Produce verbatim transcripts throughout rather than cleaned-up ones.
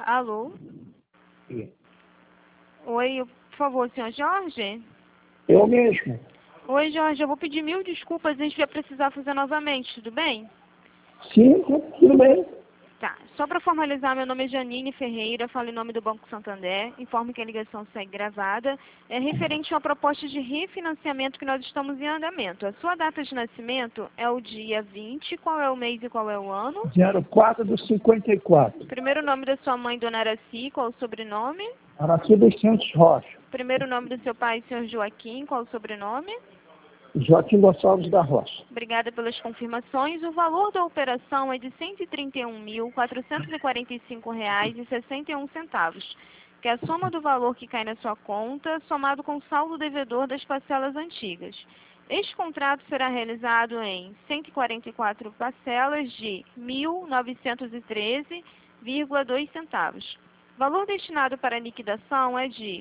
Alô? Sim. Oi, por favor, senhor Jorge? Eu mesmo. Oi, Jorge, eu vou pedir mil desculpas, a gente vai precisar fazer novamente, tudo bem? Sim, tudo bem. Tá, só para formalizar, meu nome é Janine Ferreira, falo em nome do Banco Santander, informo que a ligação segue gravada, é referente a uma proposta de refinanciamento que nós estamos em andamento. A sua data de nascimento é o dia vinte, qual é o mês e qual é o ano? zero quatro do cinquenta e quatro. Primeiro nome da sua mãe, Dona Araci, qual o sobrenome? Araci dos Santos Rocha. Primeiro nome do seu pai, senhor Joaquim, qual o sobrenome? Joaquim Gonçalves da Rocha. Obrigada pelas confirmações. O valor da operação é de cento e trinta e um mil, quatrocentos e quarenta e cinco reais e sessenta e um centavos, que é a soma do valor que cai na sua conta, somado com o saldo devedor das parcelas antigas. Este contrato será realizado em cento e quarenta e quatro parcelas de mil novecentos e treze vírgula dois centavos. O valor destinado para liquidação é de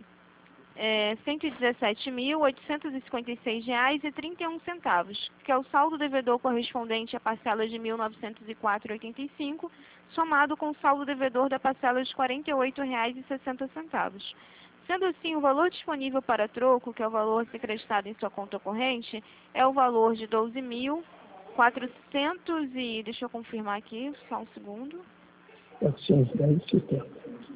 É, cento e dezessete mil, oitocentos e cinquenta e seis reais e trinta e um centavos, que é o saldo devedor correspondente à parcela de mil novecentos e quatro reais e oitenta e cinco centavos, somado com o saldo devedor da parcela de quarenta e oito reais e sessenta centavos. Sendo assim, o valor disponível para troco, que é o valor a ser creditado em sua conta corrente, é o valor de doze mil quatrocentos e... deixa eu confirmar aqui, só um segundo. quatrocentos e dez e setenta.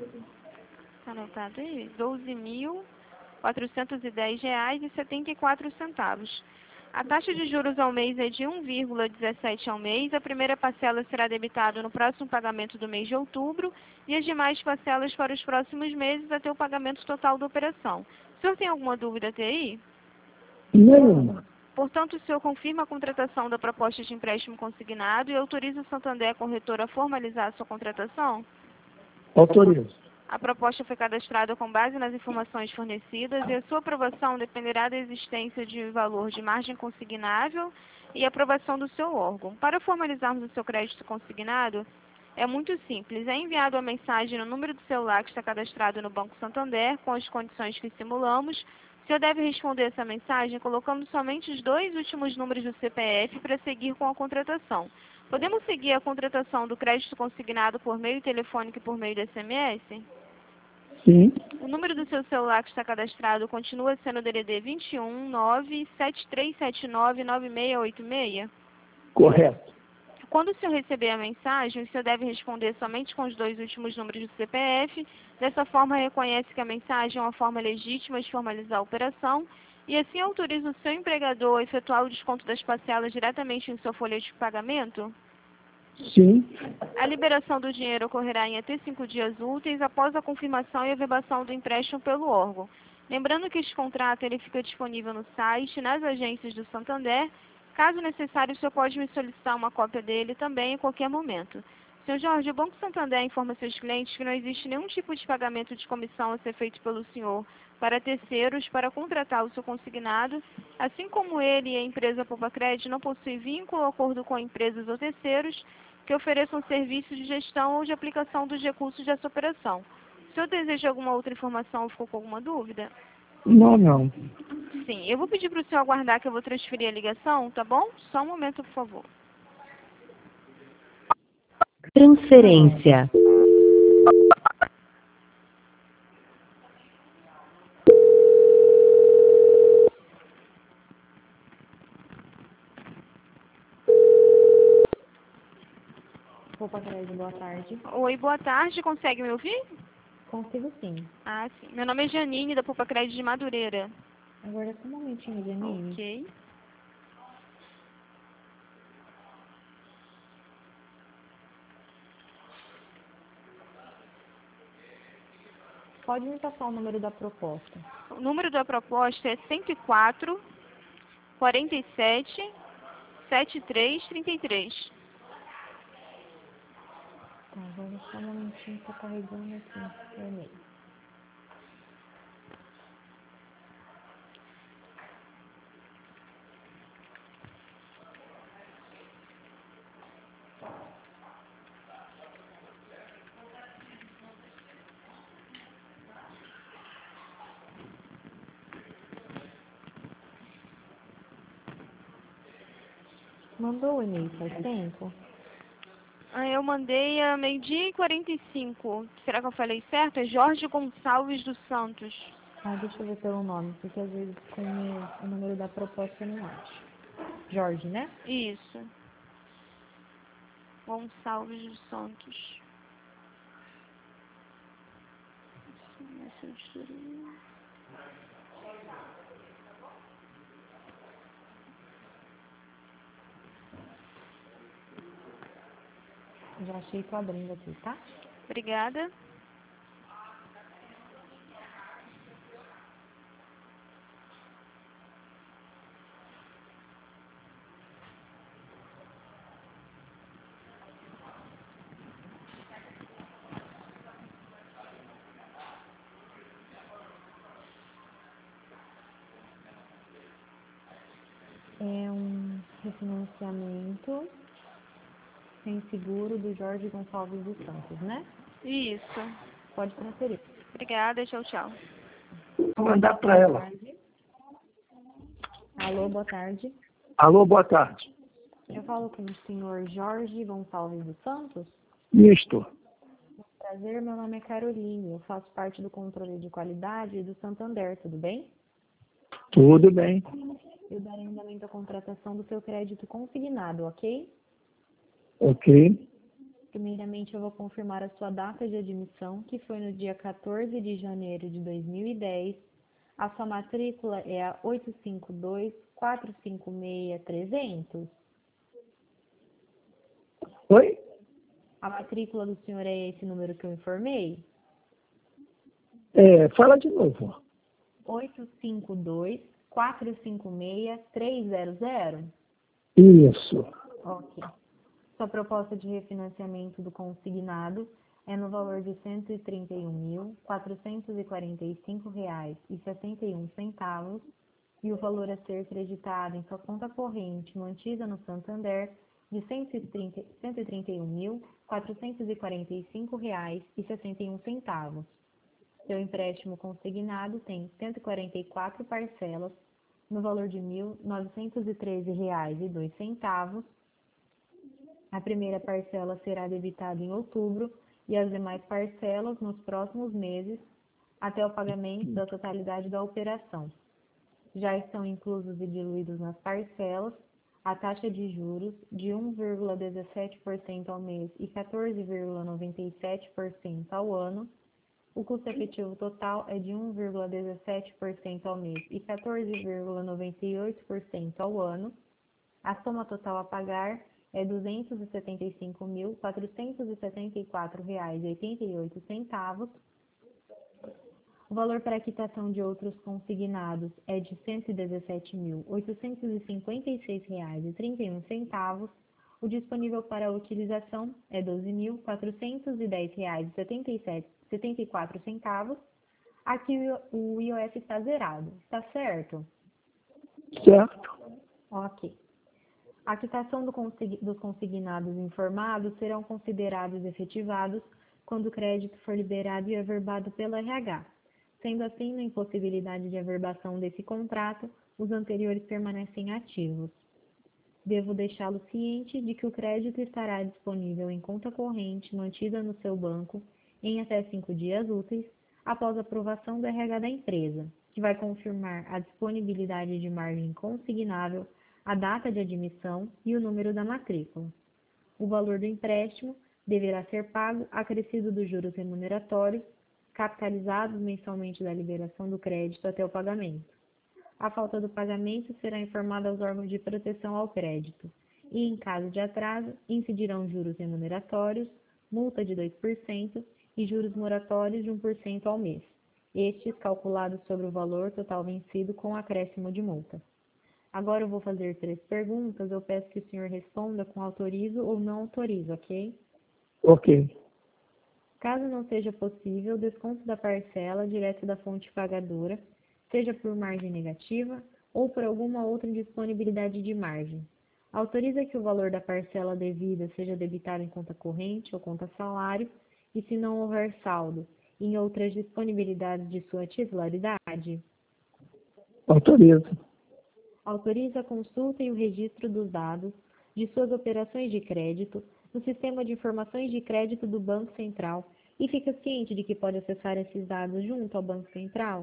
Está anotado aí? doze mil quatrocentos e dez reais e setenta e quatro centavos. A taxa de juros ao mês é de um vírgula dezessete ao mês. A primeira parcela será debitada no próximo pagamento do mês de outubro e as demais parcelas para os próximos meses até o pagamento total da operação. O senhor tem alguma dúvida até aí? Nenhuma. Portanto, o senhor confirma a contratação da proposta de empréstimo consignado e autoriza o Santander Corretora a formalizar a sua contratação? Autorizo. A proposta foi cadastrada com base nas informações fornecidas e a sua aprovação dependerá da existência de valor de margem consignável e aprovação do seu órgão. Para formalizarmos o seu crédito consignado, é muito simples. É enviado a mensagem no número do celular que está cadastrado no Banco Santander, com as condições que simulamos. O senhor deve responder essa mensagem colocando somente os dois últimos números do C P F para seguir com a contratação. Podemos seguir a contratação do crédito consignado por meio telefônico e por meio de S M S? Sim. O número do seu celular que está cadastrado continua sendo o D D D vinte e um, nove sete três sete nove, nove seis oito seis? Correto. Quando o senhor receber a mensagem, o senhor deve responder somente com os dois últimos números do C P F. Dessa forma, reconhece que a mensagem é uma forma legítima de formalizar a operação e assim autoriza o seu empregador a efetuar o desconto das parcelas diretamente em sua folha de pagamento? Sim. A liberação do dinheiro ocorrerá em até cinco dias úteis após a confirmação e averbação do empréstimo pelo órgão. Lembrando que este contrato ele fica disponível no site, nas agências do Santander. Caso necessário, o senhor pode me solicitar uma cópia dele também em qualquer momento. senhor Jorge, o Banco Santander informa seus clientes que não existe nenhum tipo de pagamento de comissão a ser feito pelo senhor para terceiros para contratar o seu consignado, assim como ele e a empresa Poupacred não possuem vínculo ou acordo com empresas ou terceiros que ofereçam serviços de gestão ou de aplicação dos recursos dessa operação. O senhor deseja alguma outra informação ou ficou com alguma dúvida? Não, não. Sim, eu vou pedir para o senhor aguardar que eu vou transferir a ligação, tá bom? Só um momento, por favor. Transferência. Poupacred, boa tarde. Oi, boa tarde, consegue me ouvir? Consigo sim. Ah, sim. Meu nome é Janine, da Poupacred de Madureira. Agora só um momentinho, Janine. Ok. Pode me passar o número da proposta? O número da proposta é cento e quatro, quarenta e sete, setenta e três, trinta e três. Tá, agora só um momentinho, tô carregando aqui o e-mail. Mandou o e-mail faz tempo? Ah, eu mandei a meio-dia e quarenta e cinco. Será que eu falei certo? É Jorge Gonçalves dos Santos. Ah, deixa eu ver pelo nome, porque às vezes com o, o número da proposta eu não acho. Jorge, né? Isso. Gonçalves dos Santos. Essa auditoria. Já achei, tô abrindo aqui, tá? Obrigada. É um refinanciamento sem seguro do Jorge Gonçalves dos Santos, né? Isso. Pode transferir. Obrigada, tchau, tchau. Vou mandar para Boa ela. tarde. Alô, boa tarde. Alô, boa tarde. Eu falo com o senhor Jorge Gonçalves dos Santos. Isto. Prazer, meu nome é Caroline. Eu faço parte do controle de qualidade do Santander, tudo bem? Tudo bem. Eu darei andamento à contratação do seu crédito consignado, ok? Ok. Primeiramente, eu vou confirmar a sua data de admissão, que foi no dia quatorze de janeiro de dois mil e dez. A sua matrícula é a oito cinco dois, quatro cinco seis, trezentos. Oi? A matrícula do senhor é esse número que eu informei? É, fala de novo. oito cinco dois, quatro cinco seis, três zero zero? Isso. Ok. Sua proposta de refinanciamento do consignado é no valor de cento e trinta e um mil, quatrocentos e quarenta e cinco reais e sessenta e um centavos e o valor a ser creditado em sua conta corrente mantida no Santander de cento e trinta e um mil, quatrocentos e quarenta e cinco reais e sessenta e um centavos. Seu empréstimo consignado tem cento e quarenta e quatro parcelas no valor de mil novecentos e treze reais e dois centavos. A primeira parcela será debitada em outubro e as demais parcelas nos próximos meses até o pagamento da totalidade da operação. Já estão inclusos e diluídos nas parcelas a taxa de juros de um vírgula dezessete por cento ao mês e quatorze vírgula noventa e sete por cento ao ano. O custo efetivo total é de um vírgula dezessete por cento ao mês e quatorze vírgula noventa e oito por cento ao ano. A soma total a pagar é duzentos e setenta e cinco mil, quatrocentos e setenta e quatro reais e oitenta e oito centavos. O valor para a quitação de outros consignados é de cento e dezessete mil, oitocentos e cinquenta e seis reais e trinta e um centavos. O disponível para a utilização é doze mil, quatrocentos e dez reais e setenta e quatro centavos. Aqui o I O F está zerado, está certo? Certo. Ok. A quitação do consig... dos consignados informados serão considerados efetivados quando o crédito for liberado e averbado pelo R H. Sendo assim, na impossibilidade de averbação desse contrato, os anteriores permanecem ativos. Devo deixá-lo ciente de que o crédito estará disponível em conta corrente mantida no seu banco em até cinco dias úteis após a aprovação do R H da empresa, que vai confirmar a disponibilidade de margem consignável, a data de admissão e o número da matrícula. O valor do empréstimo deverá ser pago acrescido dos juros remuneratórios, capitalizados mensalmente da liberação do crédito até o pagamento. A falta do pagamento será informada aos órgãos de proteção ao crédito e, em caso de atraso, incidirão juros remuneratórios, multa de dois por cento e juros moratórios de um por cento ao mês, estes calculados sobre o valor total vencido com acréscimo de multa. Agora eu vou fazer três perguntas, eu peço que o senhor responda com autorizo ou não autorizo, ok? Ok. Caso não seja possível, desconto da parcela direto da fonte pagadora, seja por margem negativa ou por alguma outra indisponibilidade de margem. Autoriza que o valor da parcela devida seja debitado em conta corrente ou conta salário e, se não houver saldo, em outras disponibilidades de sua titularidade. Autorizo. Autoriza a consulta e o registro dos dados de suas operações de crédito no Sistema de Informações de Crédito do Banco Central e fica ciente de que pode acessar esses dados junto ao Banco Central?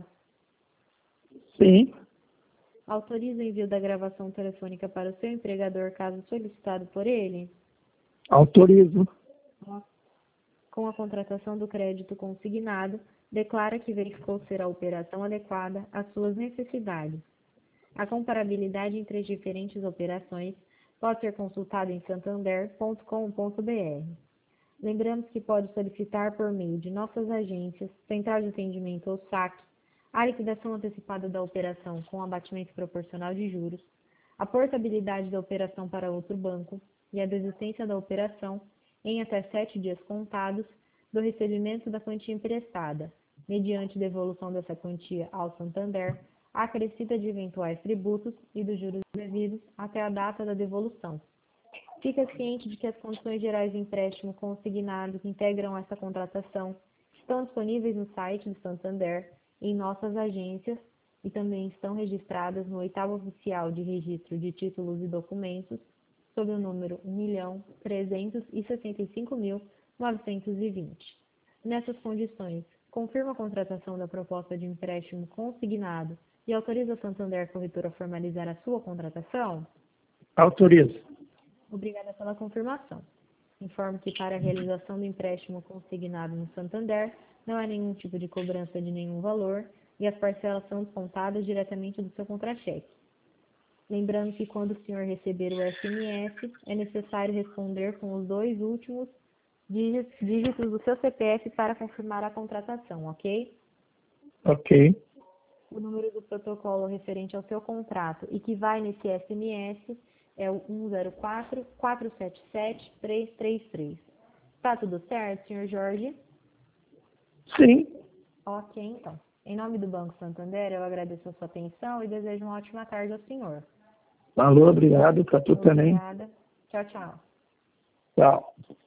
Sim. Autoriza o envio da gravação telefônica para o seu empregador caso solicitado por ele? Autorizo. Com a contratação do crédito consignado, declara que verificou ser a operação adequada às suas necessidades. A comparabilidade entre as diferentes operações pode ser consultada em santander ponto com ponto br. Lembramos que pode solicitar por meio de nossas agências, Central de Atendimento ou saque, a liquidação antecipada da operação com abatimento proporcional de juros, a portabilidade da operação para outro banco e a desistência da operação em até sete dias contados do recebimento da quantia emprestada, mediante devolução dessa quantia ao Santander, acrescida de eventuais tributos e dos juros devidos até a data da devolução. Fica ciente de que as condições gerais de empréstimo consignado que integram essa contratação estão disponíveis no site do Santander, em nossas agências e também estão registradas no oitavo oficial de registro de títulos e documentos, sob o número um milhão trezentos e sessenta e cinco mil novecentos e vinte. Nessas condições, confirma a contratação da proposta de empréstimo consignado e autoriza a Santander Corretora a formalizar a sua contratação? Autorizo. Obrigada pela confirmação. Informo que para a realização do empréstimo consignado no Santander, não há nenhum tipo de cobrança de nenhum valor e as parcelas são descontadas diretamente do seu contra-cheque. Lembrando que quando o senhor receber o S M S, é necessário responder com os dois últimos dígitos do seu C P F para confirmar a contratação, ok? Ok. O número do protocolo referente ao seu contrato e que vai nesse S M S é o um zero quatro, quatro sete sete, três três três. Tá tudo certo, senhor Jorge? Sim. Ok, então. Em nome do Banco Santander, eu agradeço a sua atenção e desejo uma ótima tarde ao senhor. Alô, obrigado para tu também. Obrigada. Tchau, tchau. Tchau.